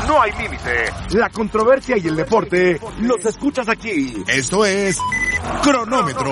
no hay límite. La controversia y el deporte los escuchas aquí. Esto es Cronómetro.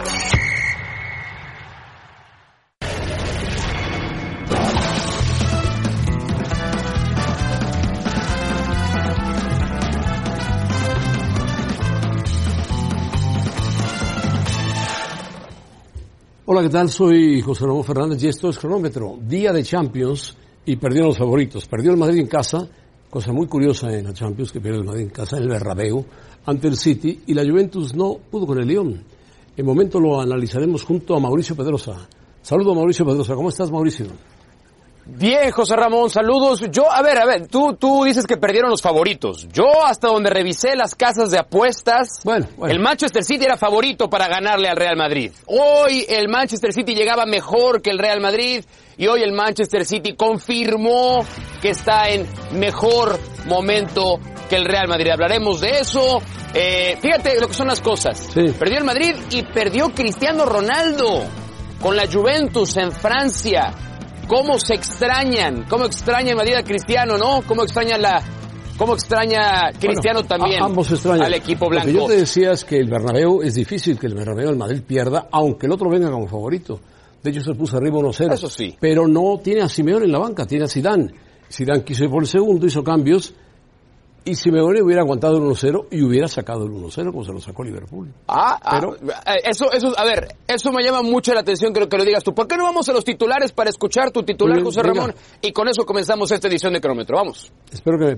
Hola, ¿qué tal? Soy José Ramón Fernández y esto es Cronómetro. Día de Champions y perdieron los favoritos. Perdió el Madrid en casa, cosa muy curiosa en la Champions, que pierde el Madrid en casa, en el Bernabéu, ante el City, y la Juventus no pudo con el Lyon. En momento lo analizaremos junto a Mauricio Pedrosa. Saludo a Mauricio Pedrosa. ¿Cómo estás, Mauricio? Bien, José Ramón, saludos. Yo, a ver, tú dices que perdieron los favoritos. Yo, hasta donde revisé las casas de apuestas, bueno. El Manchester City era favorito para ganarle al Real Madrid. Hoy el Manchester City llegaba mejor que el Real Madrid y hoy el Manchester City confirmó que está en mejor momento que el Real Madrid. Hablaremos de eso. Fíjate lo que son las cosas. Sí. Perdió el Madrid y perdió Cristiano Ronaldo con la Juventus en Francia. Cómo extraña Madrid a Cristiano, ¿no? Cómo extraña Cristiano también ambos extrañan al equipo blanco. Lo que yo te decía es que el Bernabéu es difícil que el Bernabéu el Madrid pierda, aunque el otro venga como favorito. De hecho se puso arriba 1-0. Eso sí. Pero no tiene a Simeone en la banca, tiene a Zidane. Zidane quiso ir por el segundo, hizo cambios. Y Simeone hubiera aguantado el 1-0 y hubiera sacado el 1-0 como se lo sacó Liverpool. Eso me llama mucho la atención, creo que lo digas tú. ¿Por qué no vamos a los titulares para escuchar tu titular, bien, José Ramón? Y con eso comenzamos esta edición de Cronómetro. Vamos. Espero que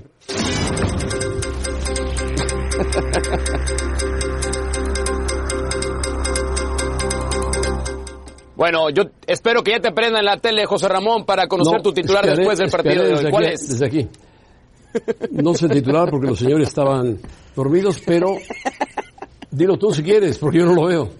Bueno, yo espero que ya te prendan la tele, José Ramón, para conocer tu titular después del partido de hoy. ¿Cuál es? Desde aquí. No sé titular porque los señores estaban dormidos, pero dilo tú si quieres, porque yo no lo veo.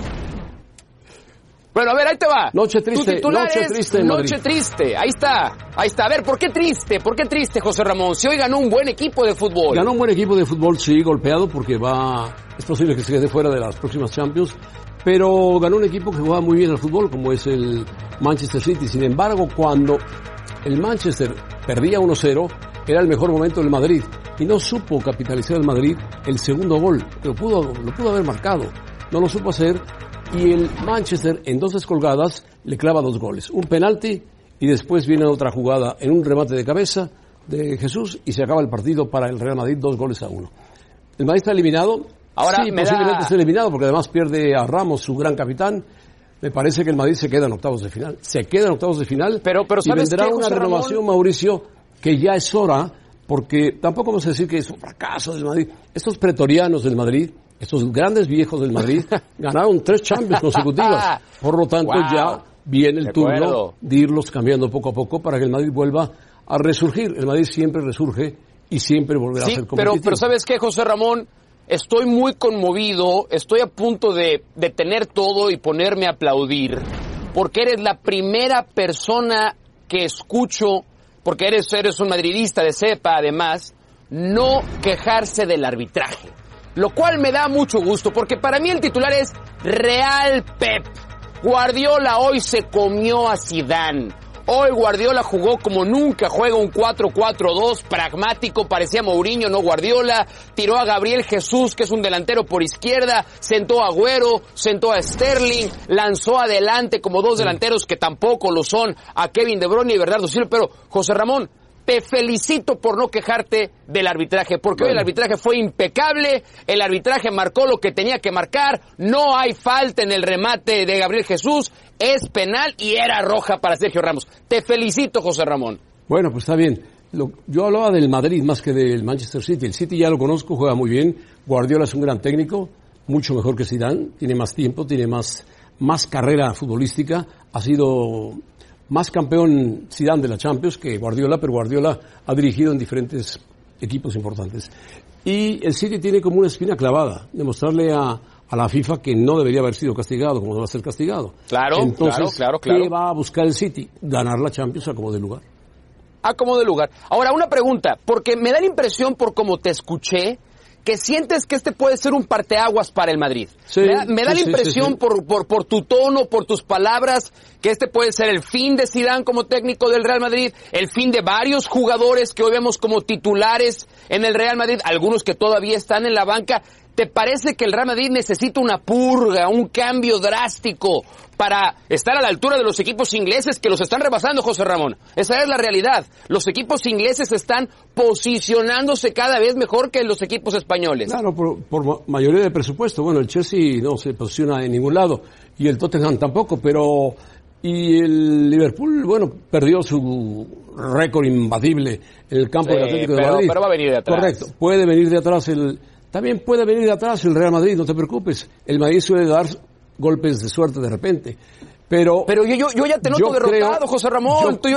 Bueno, a ver, ahí te va. Noche triste, tu titular noche es triste en Madrid. Noche triste, ahí está. A ver, ¿por qué triste? José Ramón? Si hoy ganó un buen equipo de fútbol. Ganó un buen equipo de fútbol, sí, golpeado, porque es posible que se quede fuera de las próximas Champions, pero ganó un equipo que jugaba muy bien al fútbol, como es el Manchester City. Sin embargo, cuando el Manchester perdía 1-0, era el mejor momento del Madrid, y no supo capitalizar el Madrid el segundo gol, lo pudo haber marcado, no lo supo hacer, y el Manchester en 2 descolgadas le clava 2 goles, un penalti, y después viene otra jugada en un remate de cabeza de Jesús, y se acaba el partido para el Real Madrid 2-1. El Madrid está eliminado. Ahora sí, posiblemente esté eliminado, porque además pierde a Ramos, su gran capitán. Me parece que el Madrid se queda en octavos de final. Pero y ¿sabes vendrá qué, una José renovación, Ramón? Mauricio, que ya es hora, porque tampoco vamos a decir que es un fracaso del Madrid. Estos pretorianos del Madrid, estos grandes viejos del Madrid, ganaron 3 Champions consecutivas. Por lo tanto, ya viene el turno de irlos cambiando poco a poco para que el Madrid vuelva a resurgir. El Madrid siempre resurge y siempre volverá a ser competitivo. Pero ¿sabes qué, José Ramón? Estoy muy conmovido, estoy a punto de tener todo y ponerme a aplaudir, porque eres la primera persona que escucho, porque eres un madridista de cepa además, no quejarse del arbitraje. Lo cual me da mucho gusto, porque para mí el titular es Real Pep. Guardiola hoy se comió a Zidane. Hoy Guardiola jugó como nunca juega, un 4-4-2, pragmático, parecía Mourinho, no Guardiola. Tiró a Gabriel Jesús, que es un delantero por izquierda, sentó a Agüero, sentó a Sterling, lanzó adelante como 2 delanteros que tampoco lo son, a Kevin De Bruyne y Bernardo Silva. Pero, José Ramón, te felicito por no quejarte del arbitraje, porque hoy el arbitraje fue impecable, el arbitraje marcó lo que tenía que marcar, no hay falta en el remate de Gabriel Jesús, es penal y era roja para Sergio Ramos. Te felicito, José Ramón. Bueno, pues está bien. Yo hablaba del Madrid más que del Manchester City. El City ya lo conozco, juega muy bien. Guardiola es un gran técnico, mucho mejor que Zidane, tiene más tiempo, tiene más carrera futbolística, ha sido más campeón Zidane de la Champions que Guardiola, pero Guardiola ha dirigido en diferentes equipos importantes. Y el City tiene como una espina clavada, demostrarle a la FIFA que no debería haber sido castigado, como no va a ser castigado. Entonces, claro. ¿qué va a buscar el City? Ganar la Champions a como de lugar. A como de lugar. Ahora, una pregunta, porque me da la impresión, por como te escuché, que sientes que este puede ser un parteaguas para el Madrid. Sí, me da la impresión por tu tono, por tus palabras, que este puede ser el fin de Zidane como técnico del Real Madrid, el fin de varios jugadores que hoy vemos como titulares en el Real Madrid, algunos que todavía están en la banca. ¿Te parece que el Real Madrid necesita una purga, un cambio drástico para estar a la altura de los equipos ingleses que los están rebasando, José Ramón? Esa es la realidad. Los equipos ingleses están posicionándose cada vez mejor que los equipos españoles. Claro, por mayoría de presupuesto. Bueno, el Chelsea no se posiciona en ningún lado y el Tottenham tampoco, pero... Y el Liverpool, bueno, perdió su récord imbatible en el campo del Atlético de Madrid. Pero va a venir de atrás. Correcto, puede venir de atrás También puede venir de atrás el Real Madrid, no te preocupes. El Madrid suele dar golpes de suerte de repente. Pero yo ya te noto derrotado, José Ramón. Yo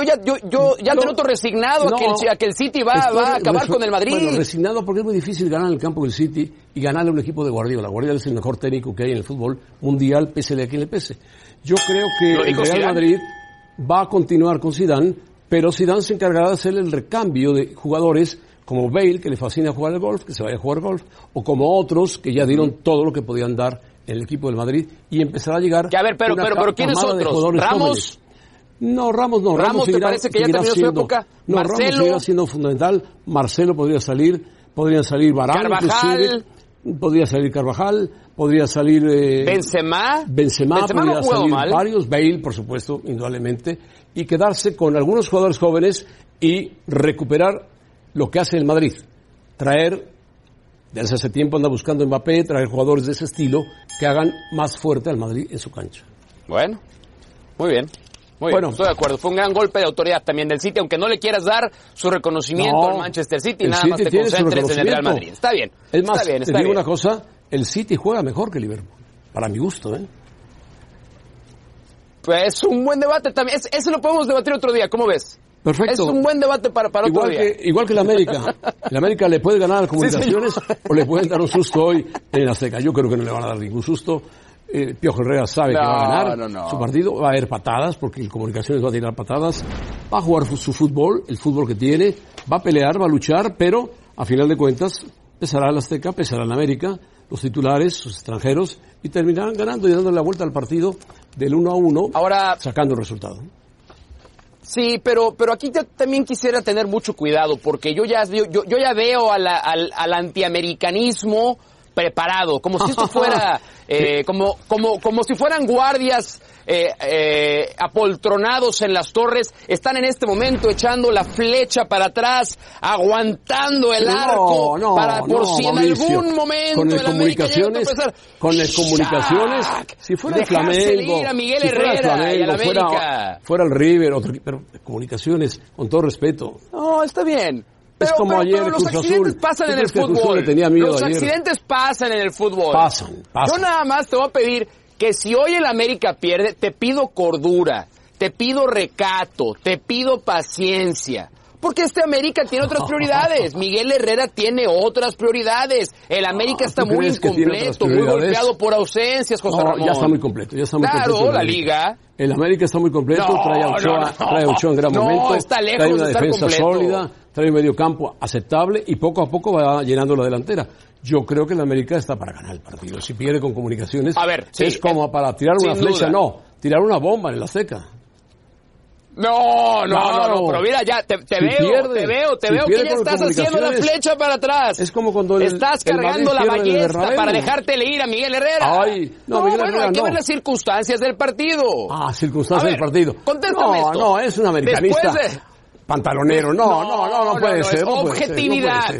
ya te noto resignado a que el City va a acabar con el Madrid. Bueno, resignado porque es muy difícil ganar en el campo del City y ganarle a un equipo de Guardiola. Guardiola es el mejor técnico que hay en el fútbol mundial, pésele a quien le pese. Yo creo que el Real Madrid va a continuar con Zidane, pero Zidane se encargará de hacer el recambio de jugadores como Bale, que le fascina jugar al golf, que se vaya a jugar golf, o como otros que ya dieron todo lo que podían dar en el equipo del Madrid y empezará a llegar. Que a ver, pero ¿quiénes otros? ¿Ramos? Jóvenes. No, Ramos no. ¿Ramos te parece que ya terminó su época? No, ¿Marcelo? Ramos seguirá siendo fundamental. Marcelo podría salir, podrían salir Varane, Carvajal. Podría salir Carvajal, podría salir Benzema podría no salir mal. varios, Bale, por supuesto, indudablemente, y quedarse con algunos jugadores jóvenes y recuperar lo que hace el Madrid. Traer, desde hace tiempo anda buscando Mbappé, traer jugadores de ese estilo que hagan más fuerte al Madrid en su cancha. Bueno, muy bien. Bueno, estoy de acuerdo. Fue un gran golpe de autoridad también del City, aunque no le quieras dar su reconocimiento al Manchester City, nada más te concentres en el Real Madrid. Está bien. Es más, está bien, te digo una cosa, el City juega mejor que el Liverpool, para mi gusto, Pues es un buen debate también. Eso lo podemos debatir otro día, ¿cómo ves? Perfecto. Es un buen debate para otro día. Igual que la América. La América le puede ganar a Comunicaciones o le pueden dar un susto hoy en la Azteca. Yo creo que no le van a dar ningún susto. Piojo Herrera sabe que va a ganar su partido. Va a haber patadas porque el Comunicaciones va a tirar patadas. Va a jugar su fútbol, el fútbol que tiene. Va a pelear, va a luchar, pero a final de cuentas pesará la Azteca, pesará la América, los titulares, sus extranjeros, y terminarán ganando y dándole la vuelta al partido del 1-1, ahora sacando el resultado. Sí, pero aquí yo también quisiera tener mucho cuidado, porque yo ya veo al antiamericanismo preparado, como si esto fuera, como si fueran guardias apoltronados en las torres, están en este momento echando la flecha para atrás, aguantando el arco, por si en algún momento con el el América llega a empezar. Con el Comunicaciones, si fuera el Flamengo, ir a Miguel Herrera y a la América. fuera el River, pero Comunicaciones, con todo respeto. No, está bien. Es como ayer pero los Cruz accidentes Azul. pasan en el fútbol. Los accidentes pasan en el fútbol. Pasan. Yo nada más te voy a pedir que si hoy el América pierde, te pido cordura, te pido recato, te pido paciencia. Porque este América tiene otras prioridades. Miguel Herrera tiene otras prioridades. El América está muy incompleto, muy golpeado por ausencias, José Ramón. Ya está muy completo. Claro, la Liga. El América está muy completo, trae a Ochoa en gran momento. Está lejos trae una de estar defensa completo. sólida, trae un medio campo aceptable y poco a poco va llenando la delantera. Yo creo que el América está para ganar el partido. Si pierde con Comunicaciones, es como para tirar una flecha, tirar una bomba en la Azteca. No, pero mira, ya te veo que ya estás haciendo la flecha para atrás. Es como cuando estás cargando la ballesta para dejártele ir a Miguel Herrera. Miguel Herrera hay que ver las circunstancias del partido. Circunstancias del partido. Contéstame esto. No, es un americanista. Pantalonero, no puede ser. Objetividad.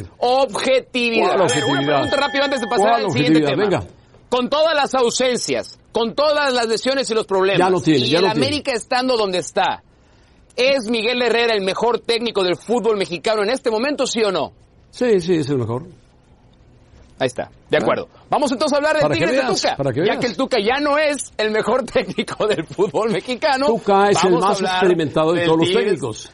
A ver, una pregunta rápida antes de pasar al siguiente tema. Venga. Con todas las ausencias, con todas las lesiones y los problemas, y el América estando donde está, ¿es Miguel Herrera el mejor técnico del fútbol mexicano en este momento, sí o no? Sí, es el mejor. Ahí está, de acuerdo. Vamos entonces a hablar del Tigres de Tuca, ya que el Tuca ya no es el mejor técnico del fútbol mexicano. Tuca es el más experimentado de todos los técnicos.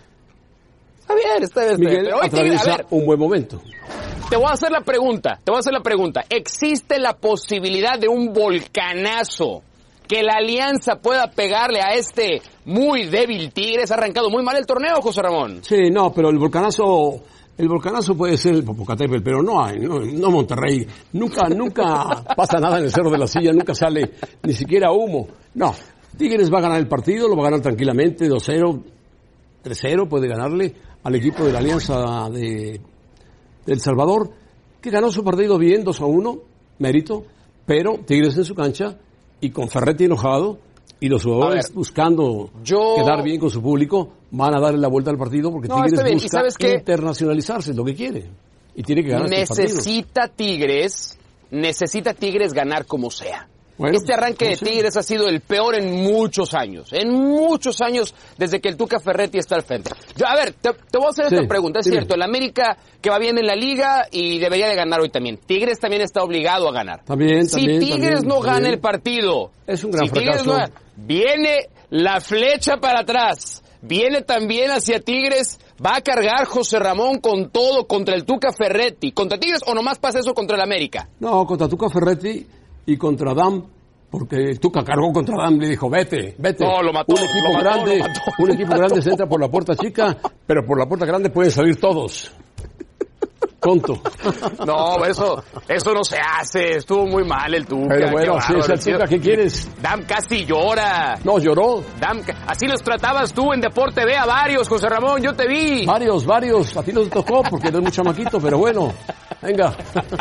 Está bien. Miguel pero hoy atraviesa un buen momento. Te voy a hacer la pregunta. ¿Existe la posibilidad de un volcanazo que la Alianza pueda pegarle a este muy débil Tigres? Ha arrancado muy mal el torneo, José Ramón. Sí, pero el volcanazo El volcanazo puede ser el Popocatépetl, pero no Monterrey. Nunca pasa nada en el Cerro de la Silla, nunca sale ni siquiera humo. No, Tigres va a ganar el partido, lo va a ganar tranquilamente, 2-0, 3-0, puede ganarle al equipo de la Alianza de El Salvador, que ganó su partido bien, 2-1, mérito, pero Tigres en su cancha y con Ferretti enojado y los jugadores buscando quedar bien con su público, van a darle la vuelta al partido porque Tigres busca internacionalizarse, es lo que quiere. Y tiene que ganar necesita Tigres ganar como sea. Bueno, este arranque de Tigres ha sido el peor en muchos años, desde que el Tuca Ferretti está al frente. Te voy a hacer esta pregunta, es cierto, el América que va bien en la liga y debería de ganar hoy también. Tigres también está obligado a ganar. Si Tigres no gana el partido, es un gran fracaso. Viene la flecha para atrás, viene también hacia Tigres, va a cargar José Ramón con todo contra el Tuca Ferretti. ¿Contra Tigres o nomás pasa eso contra el América? No, contra Tuca Ferretti y contra Dam, porque el Tuca cargó contra Dam, le dijo, vete. No, lo mató. Un equipo grande se entra por la puerta chica, pero por la puerta grande pueden salir todos. Tonto. No, eso no se hace, estuvo muy mal el Tuca. Pero bueno, si es el Tuca, ¿qué quieres? Dam casi llora. No, lloró. Así los tratabas tú en Deporte B a varios, José Ramón, yo te vi. Varios, a ti no te tocó porque eres muy chamaquito, pero bueno, venga.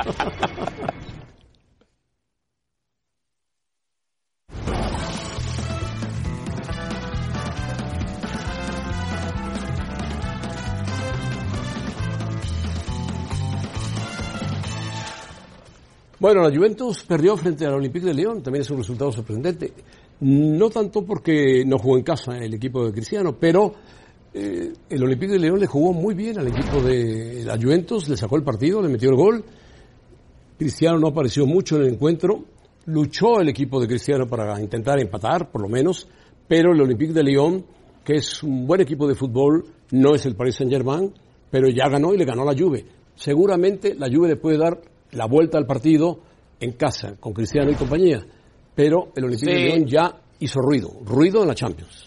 Bueno, la Juventus perdió frente al Olympique de Lyon, también es un resultado sorprendente. No tanto porque no jugó en casa el equipo de Cristiano, pero el Olympique de Lyon le jugó muy bien al equipo de la Juventus, le sacó el partido, le metió el gol. Cristiano no apareció mucho en el encuentro, luchó el equipo de Cristiano para intentar empatar, por lo menos, pero el Olympique de Lyon, que es un buen equipo de fútbol, no es el Paris Saint-Germain, pero ya ganó y le ganó a la Juve. Seguramente la Juve le puede dar la vuelta al partido en casa, con Cristiano y compañía. Pero el Olympique de Lyon ya hizo ruido en la Champions.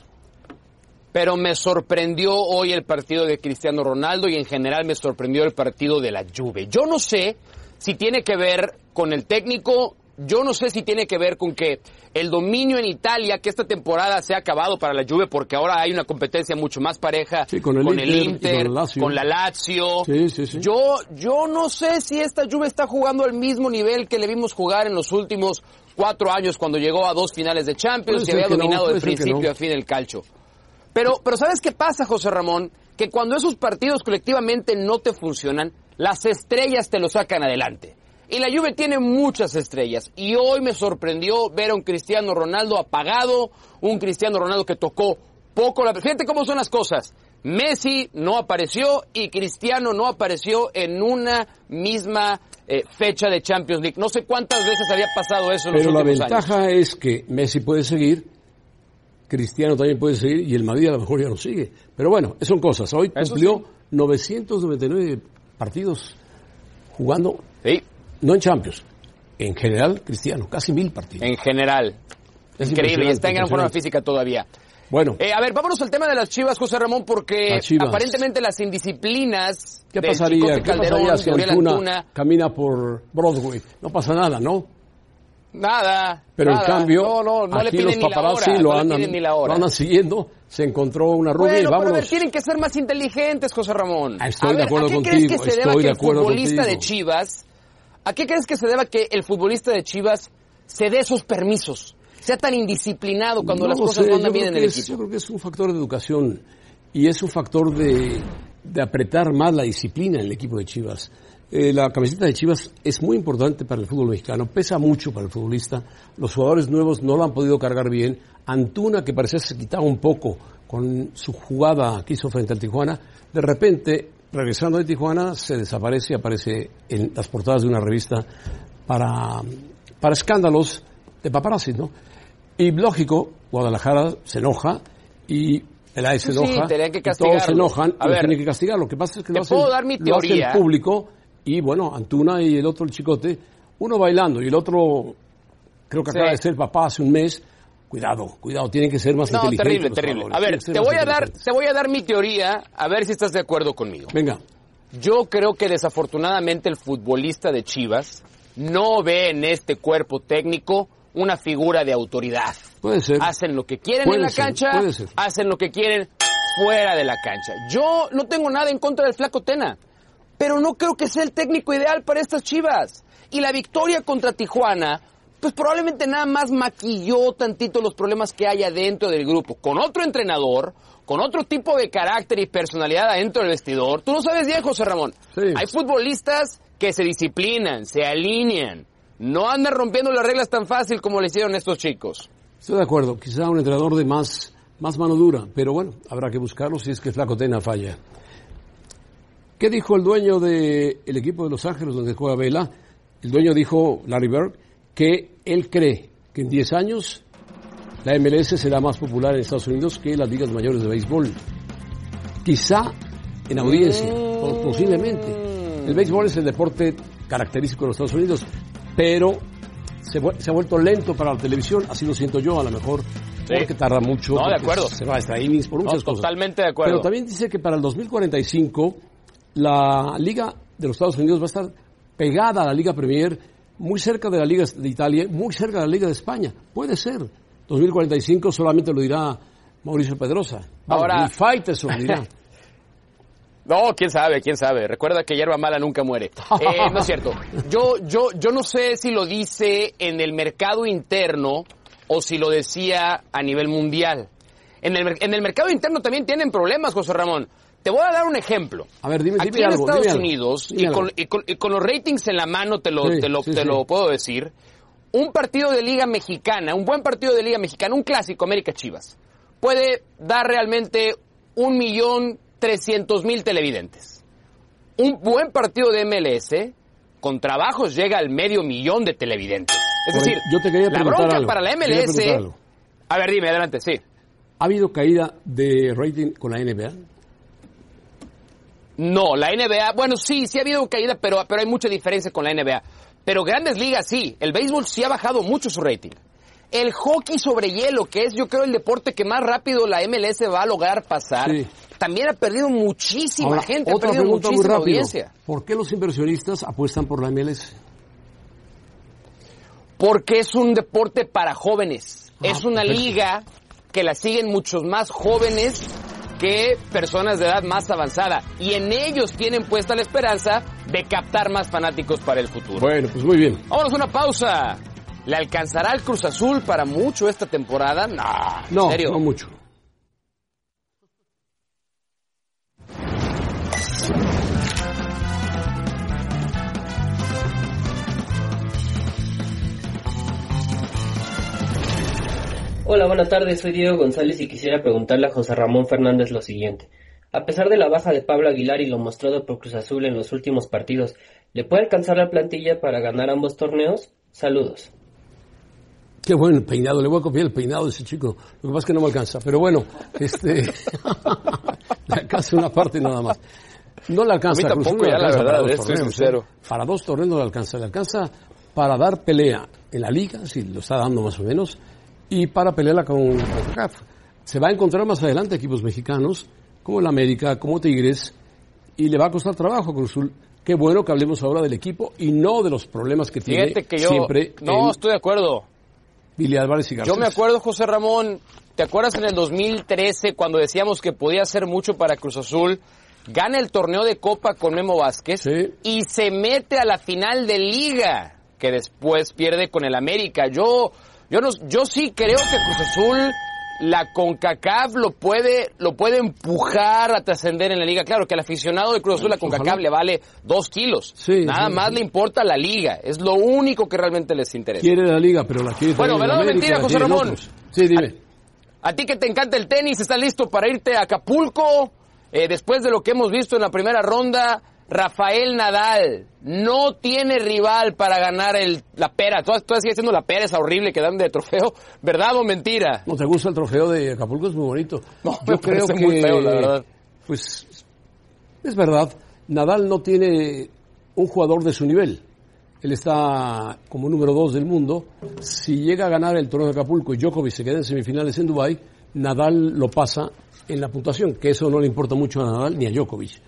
Pero me sorprendió hoy el partido de Cristiano Ronaldo y en general me sorprendió el partido de la Juve. Yo no sé si tiene que ver con el técnico, yo no sé si tiene que ver con que el dominio en Italia, que esta temporada se ha acabado para la Juve porque ahora hay una competencia mucho más pareja con el Inter, con la Lazio. Sí. Yo no sé si esta Juve está jugando al mismo nivel que le vimos jugar en los últimos 4 años cuando llegó a 2 finales de Champions y había dominado de principio a fin el calcio. Pero ¿sabes qué pasa, José Ramón? Que cuando esos partidos colectivamente no te funcionan, las estrellas te lo sacan adelante. Y la Juve tiene muchas estrellas. Y hoy me sorprendió ver a un Cristiano Ronaldo apagado, un Cristiano Ronaldo que tocó poco. Fíjate cómo son las cosas. Messi no apareció y Cristiano no apareció en una misma fecha de Champions League. No sé cuántas veces había pasado eso en los últimos años. Pero la ventaja es que Messi puede seguir, Cristiano también puede seguir y el Madrid a lo mejor ya no sigue. Pero bueno, son cosas. Hoy cumplió 999 partidos jugando. Sí. No en Champions, en general, Cristiano, casi 1000 partidos. En general. Es increíble, y está en gran forma física todavía. Bueno. A ver, vámonos al tema de las Chivas, José Ramón, porque aparentemente las indisciplinas ¿Qué pasaría si Antuna camina por Broadway? No pasa nada, ¿no? Nada. Pero nada. en cambio, no aquí le piden los paparazzi ni la hora, lo andan siguiendo, se encontró una rubia y vámonos. Pero a ver, tienen que ser más inteligentes, José Ramón. Estoy de acuerdo contigo. ¿A qué crees que se deba que el futbolista de Chivas... ¿A qué crees que se deba que el futbolista de Chivas se dé esos permisos? Sea tan indisciplinado cuando las cosas no andan bien en el equipo. Yo creo que es un factor de educación y es un factor de apretar más la disciplina en el equipo de Chivas. La camiseta de Chivas es muy importante para el fútbol mexicano, pesa mucho para el futbolista. Los jugadores nuevos no lo han podido cargar bien. Antuna, que parecía se quitaba un poco con su jugada que hizo frente al Tijuana, de repente... regresando de Tijuana, se desaparece y aparece en las portadas de una revista para escándalos de paparazzi, ¿no? Y lógico, Guadalajara se enoja y el AES se enoja, que todos se enojan y lo tienen que castigar. Lo que pasa es que lo hace el público y bueno, Antuna y el otro, el Chicote, uno bailando y el otro creo que acaba de ser papá hace un mes. Cuidado, tienen que ser más inteligentes. Terrible. A ver, te voy a dar mi teoría, a ver si estás de acuerdo conmigo. Venga. Yo creo que desafortunadamente el futbolista de Chivas no ve en este cuerpo técnico una figura de autoridad. Puede ser. Hacen lo que quieren en la cancha, hacen lo que quieren fuera de la cancha. Yo no tengo nada en contra del Flaco Tena, pero no creo que sea el técnico ideal para estas Chivas. Y la victoria contra Tijuana, pues probablemente nada más maquilló tantito los problemas que hay adentro del grupo. Con otro entrenador, con otro tipo de carácter y personalidad adentro del vestidor. Tú lo sabes bien, José Ramón. Sí. Hay futbolistas que se disciplinan, se alinean. No andan rompiendo las reglas tan fácil como le hicieron estos chicos. Estoy de acuerdo. Quizá un entrenador de más mano dura. Pero bueno, habrá que buscarlo si es que Flaco Tena falla. ¿Qué dijo el dueño del equipo de Los Ángeles donde juega Vela? El dueño dijo, Larry Bird, que él cree que en 10 años la MLS será más popular en Estados Unidos que las ligas mayores de béisbol. Quizá en audiencia, posiblemente. El béisbol es el deporte característico de los Estados Unidos, pero se ha vuelto lento para la televisión, así lo siento yo, a lo mejor, porque tarda mucho. No, de acuerdo. Se va a extra innings por muchas cosas. Totalmente de acuerdo. Pero también dice que para el 2045 la Liga de los Estados Unidos va a estar pegada a la Liga Premier, muy cerca de la Liga de Italia, muy cerca de la Liga de España. Puede ser. 2045 solamente lo dirá Mauricio Pedrosa. Ahora, el Faitelson lo dirá. No, quién sabe. Recuerda que hierba mala nunca muere. No es cierto. Yo no sé si lo dice en el mercado interno o si lo decía a nivel mundial. En el mercado interno también tienen problemas, José Ramón. Te voy a dar un ejemplo. A ver, dime Aquí algo. En Estados Unidos, y con los ratings en la mano te lo puedo decir, un partido de Liga Mexicana, un buen partido de Liga Mexicana, un clásico América Chivas, puede dar realmente 1,300,000 televidentes. Un buen partido de MLS, con trabajos, llega al 500,000 de televidentes. Es decir, yo te quería la bronca algo. para la MLS... A ver, dime, adelante, sí. ¿Ha habido caída de rating con la NBA? No, la NBA, bueno, sí ha habido caída, pero hay mucha diferencia con la NBA. Pero Grandes Ligas sí, el béisbol sí ha bajado mucho su rating. El hockey sobre hielo, que es yo creo el deporte que más rápido la MLS va a lograr pasar, también ha perdido muchísima gente, ha perdido muchísima audiencia. ¿Por qué los inversionistas apuestan por la MLS? Porque es un deporte para jóvenes. Es una liga que la siguen muchos más jóvenes que personas de edad más avanzada. Y en ellos tienen puesta la esperanza de captar más fanáticos para el futuro. Bueno, pues muy bien. Vámonos a una pausa. ¿Le alcanzará el Cruz Azul para mucho esta temporada? No, ¿en serio? No mucho. Hola, buenas tardes, soy Diego González y quisiera preguntarle a José Ramón Fernández lo siguiente. A pesar de la baja de Pablo Aguilar y lo mostrado por Cruz Azul en los últimos partidos, ¿le puede alcanzar la plantilla para ganar ambos torneos? Saludos. Qué buen peinado, le voy a copiar el peinado de ese chico. Lo que pasa es que no me alcanza, pero bueno, le alcanza una parte nada más. No le alcanza. A mí tampoco, ya la verdad, estoy sincero. Para 2 torneos no le alcanza para dar pelea en la liga, sí, lo está dando más o menos, y para pelearla con CAF. Se va a encontrar más adelante equipos mexicanos, como el América, como Tigres, y le va a costar trabajo a Cruz Azul. Qué bueno que hablemos ahora del equipo y no de los problemas que tiene siempre. No, estoy de acuerdo. Billy Álvarez y Garcés. Yo me acuerdo, José Ramón, ¿te acuerdas en el 2013 cuando decíamos que podía hacer mucho para Cruz Azul? Gana el torneo de Copa con Memo Vázquez y se mete a la final de Liga, que después pierde con el América. Yo sí creo que Cruz Azul, la CONCACAF lo puede empujar a trascender en la Liga. Claro que al aficionado de Cruz Azul la CONCACAF le vale 2 kilos. Nada más le importa la Liga. Es lo único que realmente les interesa. Quiere la Liga, pero la quiere Bueno, ¿verdad o mentira, José Ramón? Sí, dime. A ti que te encanta el tenis, ¿estás listo para irte a Acapulco? Después de lo que hemos visto en la primera ronda, Rafael Nadal no tiene rival para ganar la pera. Tú sigues siendo la pera esa horrible que dan de trofeo, ¿verdad o mentira? ¿No te gusta el trofeo de Acapulco? Es muy bonito. No, yo creo que muy feo, la verdad. Pues es verdad, Nadal no tiene un jugador de su nivel. Él está como número 2 del mundo. Si llega a ganar el torneo de Acapulco y Djokovic se queda en semifinales en Dubái, Nadal lo pasa en la puntuación, que eso no le importa mucho a Nadal ni a Djokovic.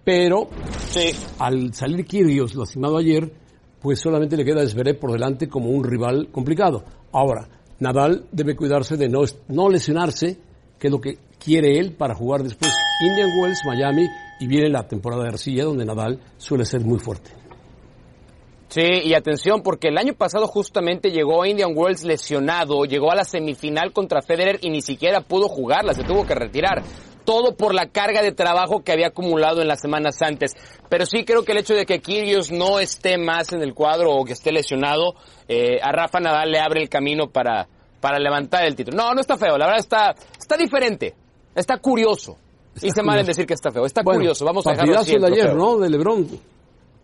pero Sí. al salir Kyrgios lastimado ayer, pues solamente le queda Zverev por delante como un rival complicado. Ahora, Nadal debe cuidarse de no lesionarse, que es lo que quiere él para jugar después Indian Wells, Miami, y viene la temporada de arcilla, donde Nadal suele ser muy fuerte. Sí, y atención, porque el año pasado justamente llegó a Indian Wells lesionado, llegó a la semifinal contra Federer y ni siquiera pudo jugarla, se tuvo que retirar. Todo por la carga de trabajo que había acumulado en las semanas antes. Pero sí creo que el hecho de que Kyrgios no esté más en el cuadro o que esté lesionado, a Rafa Nadal le abre el camino para levantar el título. No está feo, la verdad está diferente, está curioso. Hice mal en decir que está feo, está curioso. Vamos a dejarlo así. Partidazo de ayer, ¿no? De LeBron.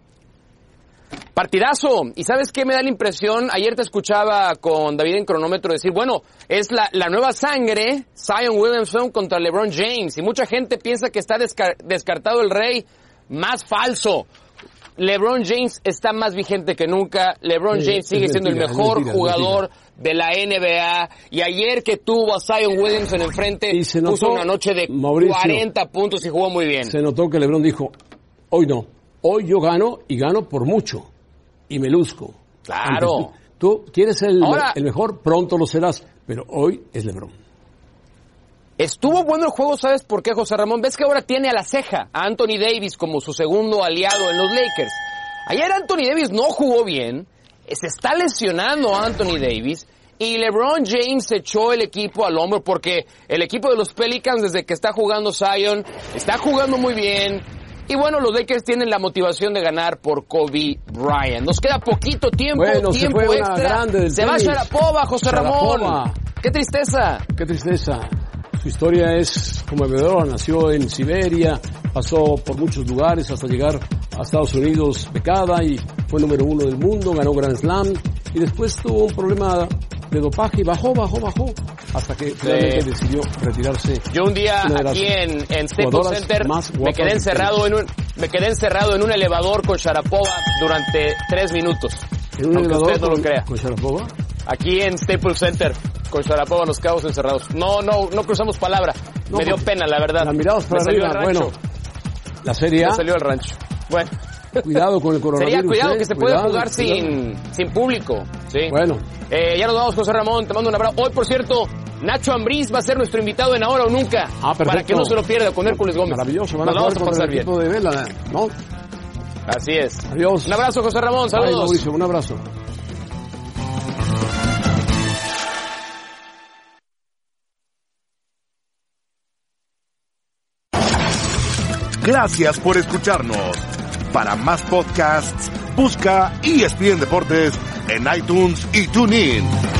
Partidazo. ¿Y sabes qué me da la impresión? Ayer te escuchaba con David en Cronómetro decir, bueno, es la nueva sangre, Zion Williamson contra LeBron James. Y mucha gente piensa que está descartado el rey. Más falso. LeBron James está más vigente que nunca. LeBron James sigue siendo el mejor jugador de la NBA. Y ayer que tuvo a Zion Williamson enfrente, puso una noche de 40 puntos y jugó muy bien. Se notó que LeBron dijo, hoy no. Hoy yo gano y gano por mucho. Y me luzco. Claro. Tú quieres el mejor, pronto lo serás, pero hoy es LeBron. Estuvo bueno el juego, ¿sabes por qué, José Ramón? Ves que ahora tiene a la ceja a Anthony Davis como su segundo aliado en los Lakers. Ayer Anthony Davis no jugó bien, se está lesionando a Anthony Davis y LeBron James echó el equipo al hombro porque el equipo de los Pelicans, desde que está jugando Zion, está jugando muy bien. Y bueno, los Lakers tienen la motivación de ganar por Kobe Bryant. Nos queda poquito tiempo, tiempo extra. Se va Sharapova, José Ramón. ¡Qué tristeza! ¡Qué tristeza! Su historia es conmovedora. Nació en Siberia, pasó por muchos lugares hasta llegar a Estados Unidos becada y fue número 1 del mundo, ganó Grand Slam y después tuvo un problema de dopaje y bajó hasta que finalmente decidió retirarse. Yo un día aquí en Staples Center me quedé encerrado en un elevador con Sharapova durante 3 minutos. ¿En un elevador usted no lo crea? ¿Con Sharapova? Aquí en Staples Center con Sharapova nos quedamos encerrados. No cruzamos palabra. Me dio pena, la verdad. La mirada para arriba, bueno. La serie A. Me salió el rancho. Bueno. Cuidado con el coronavirus. Cuidado que se puede jugar sin público. Sí. Bueno. Ya nos vamos, José Ramón. Te mando un abrazo. Hoy, por cierto, Nacho Ambriz va a ser nuestro invitado en Ahora o Nunca. Para que no se lo pierda con Hércules Gómez. Maravilloso. Van a jugar contra el equipo de Vela, ¿no? Así es. Adiós. Un abrazo, José Ramón. Saludos. Ay, Mauricio, un abrazo. Gracias por escucharnos. Para más podcasts, busca ESPN Deportes en iTunes y TuneIn.